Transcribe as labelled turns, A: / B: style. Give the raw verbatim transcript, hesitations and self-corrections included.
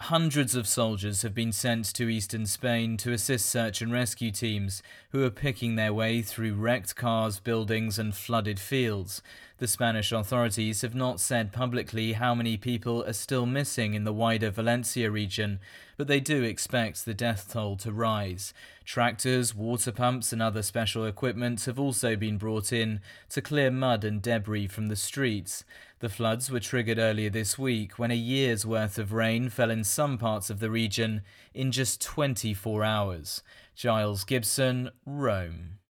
A: Hundreds of soldiers have been sent to eastern Spain to assist search and rescue teams who are picking their way through wrecked cars, buildings, and flooded fields. The Spanish authorities have not said publicly how many people are still missing in the wider Valencia region, but they do expect the death toll to rise. Tractors, water pumps, and other special equipment have also been brought in to clear mud and debris from the streets. The floods were triggered earlier this week when a year's worth of rain fell in some parts of the region in just twenty-four hours. Giles Gibson, Rome.